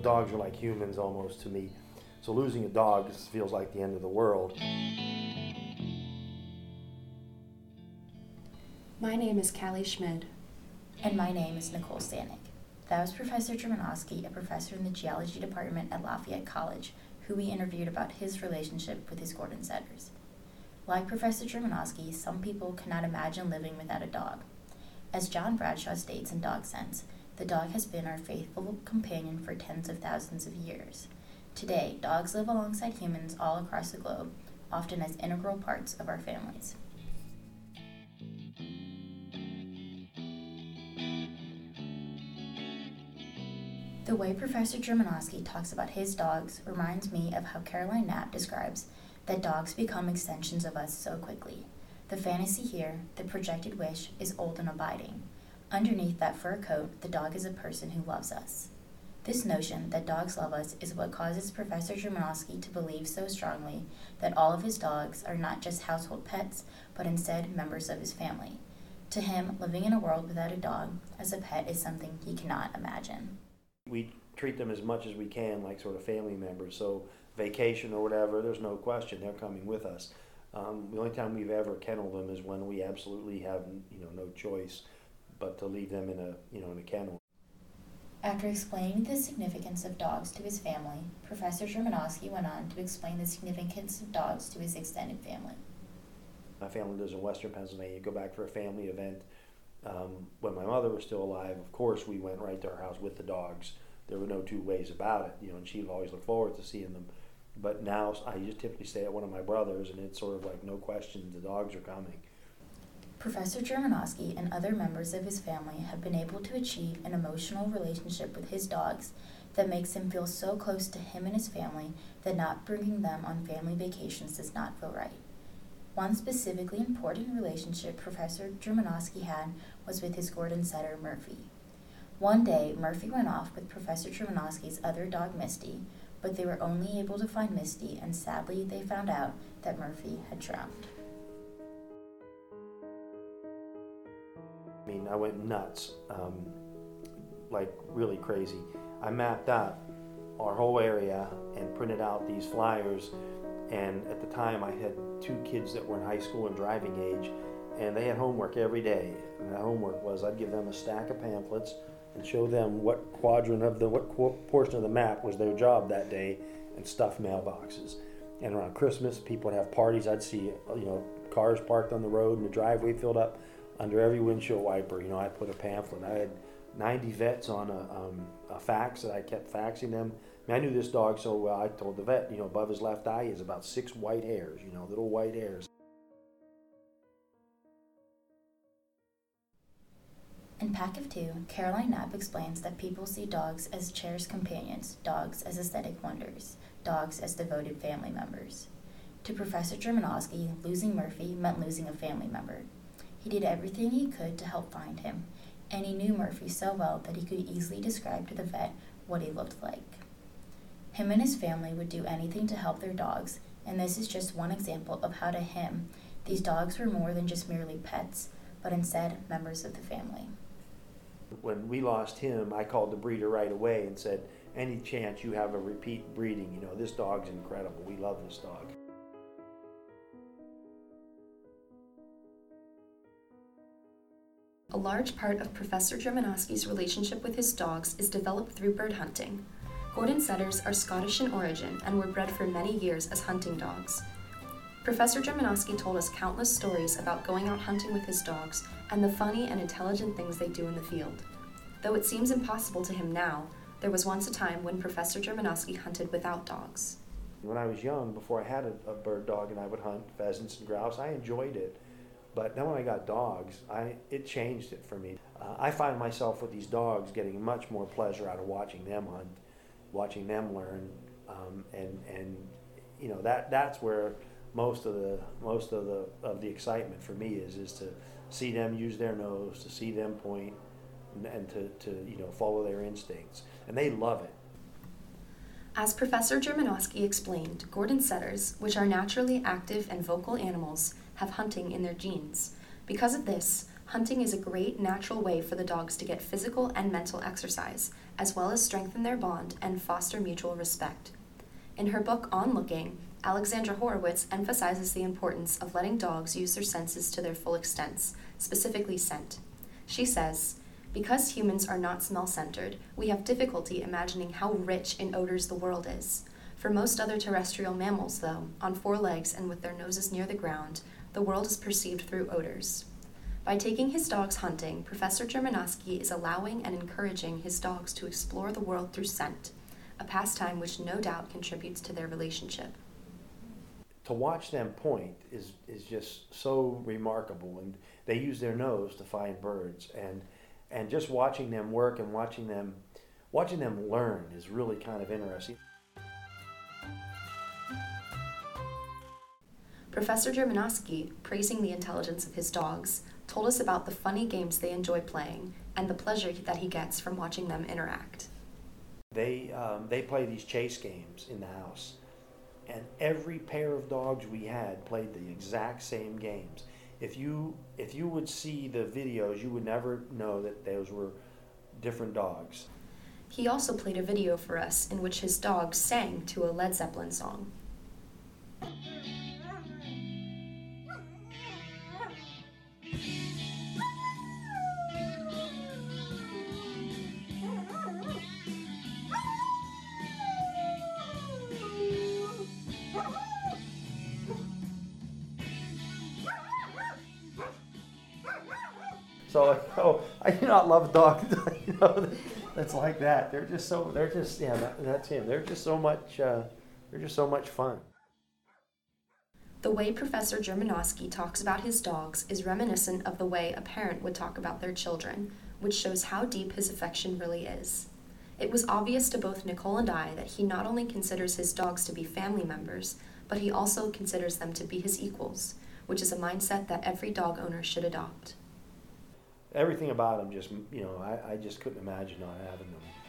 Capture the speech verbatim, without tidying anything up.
Dogs are like humans almost to me. So losing a dog just feels like the end of the world. My name is Callie Schmid. And my name is Nicole Stanek. That was Professor Germanowski, a professor in the geology department at Lafayette College, who we interviewed about his relationship with his Gordon setters. Like Professor Germanowski, some people cannot imagine living without a dog. As John Bradshaw states in Dog Sense, the dog has been our faithful companion for tens of thousands of years. Today, dogs live alongside humans all across the globe, often as integral parts of our families. The way Professor Germanowski talks about his dogs reminds me of how Caroline Knapp describes that dogs become extensions of us so quickly. The fantasy here, the projected wish, is old and abiding. Underneath that fur coat, the dog is a person who loves us. This notion that dogs love us is what causes Professor Germanowski to believe so strongly that all of his dogs are not just household pets, but instead members of his family. To him, living in a world without a dog as a pet is something he cannot imagine. We treat them as much as we can like sort of family members. So vacation or whatever, there's no question they're coming with us. Um, the only time we've ever kenneled them is when we absolutely have, you know, no choice but to leave them in a, you know, in a kennel. After explaining the significance of dogs to his family, Professor Germanowski went on to explain the significance of dogs to his extended family. My family lives in Western Pennsylvania. Go back for a family event. Um, when my mother was still alive, of course, we went right to her house with the dogs. There were no two ways about it, you know, and she'd always look forward to seeing them. But now I just typically stay at one of my brothers, and it's sort of like no question, the dogs are coming. Professor Germanowski and other members of his family have been able to achieve an emotional relationship with his dogs that makes him feel so close to him and his family that not bringing them on family vacations does not feel right. One specifically important relationship Professor Germanowski had was with his Gordon setter, Murphy. One day, Murphy went off with Professor Germanowski's other dog, Misty, but they were only able to find Misty, and sadly they found out that Murphy had drowned. I mean, I went nuts, um, like really crazy. I mapped out our whole area and printed out these flyers. And at the time, I had two kids that were in high school and driving age, and they had homework every day. And that homework was I'd give them a stack of pamphlets and show them what quadrant of the, what qu- portion of the map was their job that day, and stuff mailboxes. And around Christmas, people would have parties. I'd see, you know, cars parked on the road and the driveway filled up. Under every windshield wiper, you know, I put a pamphlet. I had ninety vets on a, um, a fax that I kept faxing them. I mean, I knew this dog so well, I told the vet, you know, above his left eye is about six white hairs, you know, little white hairs. In Pack of Two, Caroline Knapp explains that people see dogs as cherished companions, dogs as aesthetic wonders, dogs as devoted family members. To Professor Germanowski, losing Murphy meant losing a family member. He did everything he could to help find him, and he knew Murphy so well that he could easily describe to the vet what he looked like. Him and his family would do anything to help their dogs, and this is just one example of how to him, these dogs were more than just merely pets, but instead members of the family. When we lost him, I called the breeder right away and said, any chance you have a repeat breeding, you know, this dog's incredible. We love this dog. A large part of Professor Germanowski's relationship with his dogs is developed through bird hunting. Gordon setters are Scottish in origin and were bred for many years as hunting dogs. Professor Germanowski told us countless stories about going out hunting with his dogs and the funny and intelligent things they do in the field. Though it seems impossible to him now, there was once a time when Professor Germanowski hunted without dogs. When I was young, before I had a, a bird dog and I would hunt pheasants and grouse, I enjoyed it. But then when I got dogs, I it changed it for me. Uh, I find myself with these dogs getting much more pleasure out of watching them hunt, watching them learn, um, and and you know that that's where most of the most of the of the excitement for me is is to see them use their nose, to see them point, and, and to to you know follow their instincts, and they love it. As Professor Germanowski explained, Gordon setters, which are naturally active and vocal animals, have hunting in their genes. Because of this, Hunting is a great natural way for the dogs to get physical and mental exercise, as well as strengthen their bond and foster mutual respect. In her book On Looking, Alexandra Horowitz emphasizes the importance of letting dogs use their senses to their full extent, specifically scent. She says, "Because humans are not smell-centered, we have difficulty imagining how rich in odors the world is. For most other terrestrial mammals, though, on four legs and with their noses near the ground, the world is perceived through odors." By taking his dogs hunting, Professor Germanowski is allowing and encouraging his dogs to explore the world through scent, a pastime which no doubt contributes to their relationship. To watch them point is, is just so remarkable, and they use their nose to find birds, and and just watching them work and watching them watching them learn is really kind of interesting. Professor Germanowski, praising the intelligence of his dogs, told us about the funny games they enjoy playing and the pleasure that he gets from watching them interact. They um, they play these chase games in the house, and every pair of dogs we had played the exact same games. If you if you would see the videos, you would never know that those were different dogs. He also played a video for us in which his dogs sang to a Led Zeppelin song. So, oh, I do not love dogs, you know, that's like that. They're just so, they're just, yeah, that, that's him. They're just so much, uh, they're just so much fun. The way Professor Germanowski talks about his dogs is reminiscent of the way a parent would talk about their children, which shows how deep his affection really is. It was obvious to both Nicole and I that he not only considers his dogs to be family members, but he also considers them to be his equals, which is a mindset that every dog owner should adopt. Everything about them just, you know, I, I just couldn't imagine not having them.